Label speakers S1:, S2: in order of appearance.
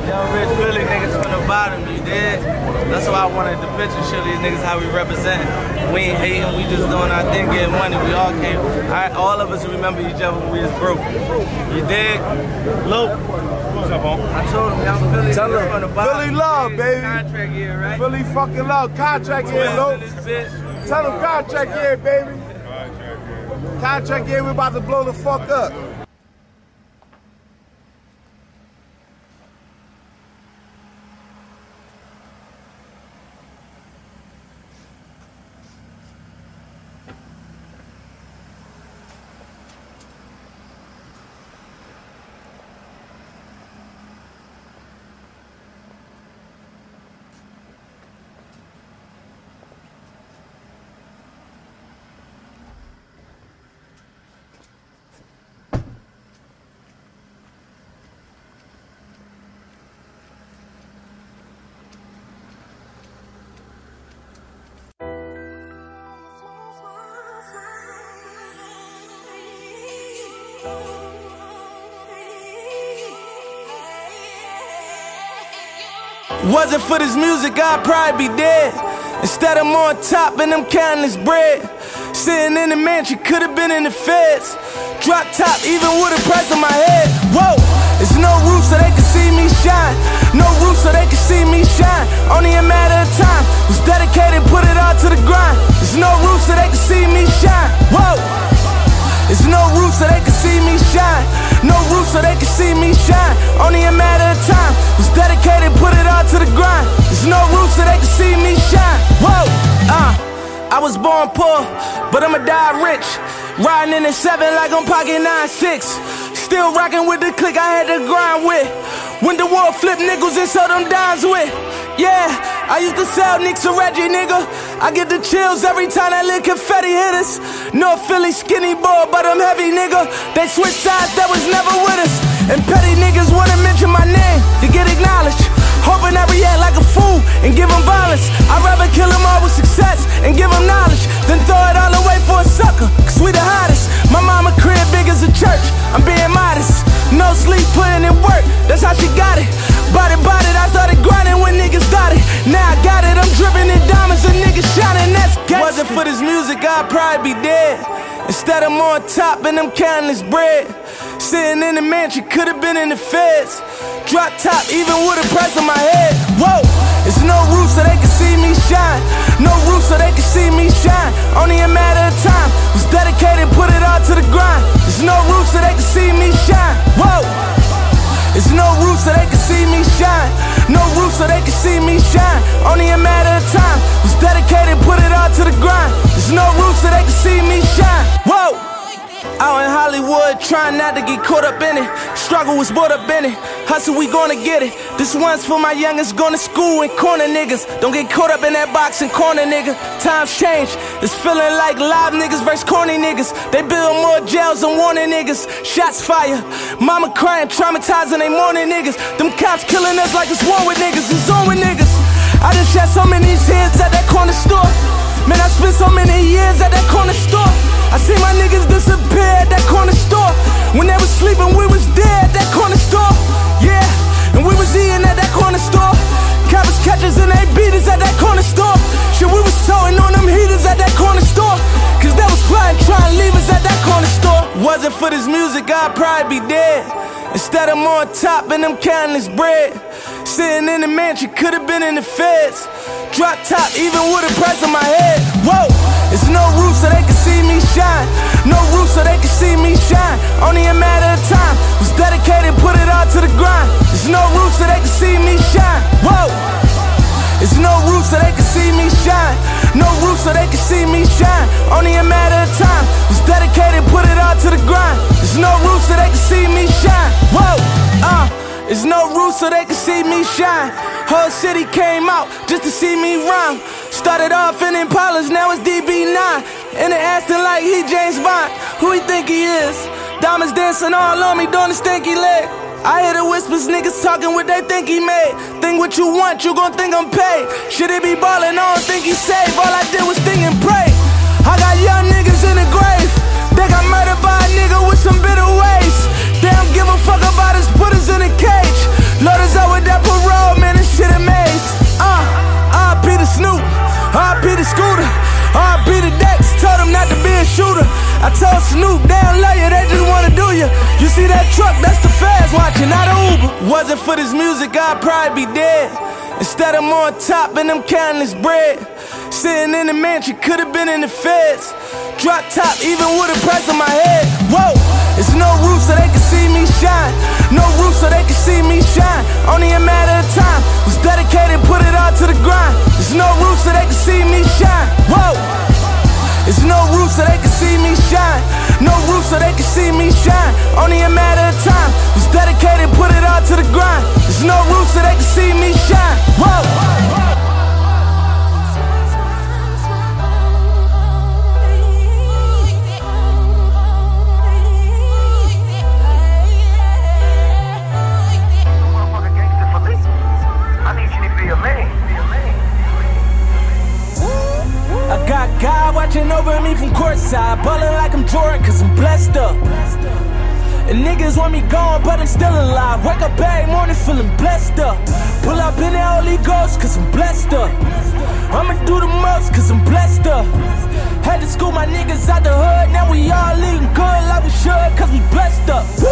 S1: Young rich Philly niggas from the bottom, you dig? That's why I wanted to picture show these niggas how we represent. We ain't hating, we just doing our thing, getting money. We all came. All of us remember each other when we was broke. You dig? Luke. What's up, on? I told him, y'all Philly niggas from the bottom.
S2: Philly love, baby.
S1: Contract year, right?
S2: Philly fucking love. Contract year, Luke. Tell them contract year, baby. Contract year, we about to blow the fuck up.
S3: Wasn't for this music, I'd probably be dead. Instead, I'm on top and I'm counting this bread. Sitting in the mansion, could've been in the feds. Drop top, even with a price on my head. Whoa, there's no roof so they can see me shine. No roof so they can see me shine. Only a matter of time. Was dedicated, put it all to the grind. There's no roof so they can see me shine. Whoa, there's no roof so they can see me shine. No roof so they can see me shine. Only a matter of time. Was dedicated, put it all to the grind. There's no roof so they can see me shine. Whoa, I was born poor, but I'ma die rich. Riding in the 7 like I'm pocket 9-6. Still rocking with the clique I had to grind with. When the world flip nickels and sell them dimes with. Yeah, I used to sell Nicks to Reggie, nigga. I get the chills every time that little confetti hit us. North Philly skinny boy, but I'm heavy, nigga. They switch sides, that was never with us. And petty niggas wanna mention my name to get acknowledged. Hoping I react like a fool and give them violence. I'd rather kill them all with success and give them knowledge than throw it all away for a sucker, cause we the hottest. My mama crib big as a church, I'm being modest. No sleep, putting in work, that's how she got it. Bought it, I started grinding when niggas got it. Now I got it, I'm dripping in diamonds and niggas shining, that's gangsta. Wasn't for this music, I'd probably be dead. Instead, I'm on top and I'm counting this bread. Sitting in the mansion, could've been in the feds. Drop top, even with a price on my head. Whoa, there's no roof so they can see me shine. No roof so they can see me shine. Only a matter of time. Was dedicated, put it all to the grind. There's no roof so they can see me shine. Whoa, there's no roof so they can see me shine. No roof so they can see me shine. Only a matter of time. Was dedicated, put it all to the grind. There's no roof so they can see me shine. Whoa, out in Hollywood, trying not to get caught up in it. Struggle was brought up in it. Hustle, we gonna get it. This one's for my youngest going to school and corner niggas. Don't get caught up in that box and corner, nigga. Times change. It's feeling like live niggas versus corny niggas. They build more jails than warning niggas. Shots fire. Mama crying, traumatizing they morning niggas. Them cops killing us like it's war with niggas. It's on with niggas. I done shed so many heads at that corner store. Man, I spent so many years at that corner store. I see my niggas disappear at that corner store. When they was sleeping, we was dead at that corner store. Yeah, and we was eating at that corner store. Coppers catchers and they beaters at that corner store. Shit, we was sewing on them heaters at that corner store. Cause they was plotting, trying to leave us at that corner store. Wasn't for this music, I'd probably be dead. Instead, I'm on top and I'm counting this bread. Sitting in the mansion, could've been in the feds. Drop top, even with a price on my head. Whoa, there's no roof so they can see me shine. No roof so they can see me shine. Only a matter of time. Was dedicated, put it all to the grind. There's no roof so they can see me shine. Whoa, there's no roof so they can see me shine. No roof so they can see me shine. Only a matter of time. Was dedicated, put it all to the grind. There's no roof so they can see me shine. Whoa, there's no roof so they can see me shine. Whole city came out just to see me rhyme. Started off in Impalas, now it's DB9. And they asking like he James Bond. Who he think he is? Diamonds dancing all on me, doing the stinky leg. I hear the whispers, niggas talking what they think he made. Think what you want, you gon' think I'm paid. Should he be ballin', I don't think he safe. All I did was think and pray. I got young niggas in the grave. They got murdered by a nigga with some bitter ways. They don't give a fuck about us, put us in a cage. Load us up with that wasn't for this music, I'd probably be dead. Instead, I'm on top and I'm counting this bread. Sitting in the mansion, could've been in the feds. Drop top, even with a price on my head. Whoa, it's no roof so they can see me shine. No roof so they can see me shine. Only a matter of time. Was dedicated, put it all to the grind. There's no roof so they can see me shine. Whoa, there's no roof so they can see me shine. No roof so they can see me shine. Only a matter of time. Was dedicated, put it all to the grind. There's no roof so they can see me shine. Whoa. I got God watching over me from courtside, ballin' like I'm Jordan, cause I'm blessed up. And niggas want me gone, but I'm still alive. Wake up every morning feeling blessed up. Pull up in the Holy Ghost, cause I'm blessed up. I'ma do the most, cause I'm blessed up. Had to school my niggas out the hood, now we all eating good like we should, cause we blessed up.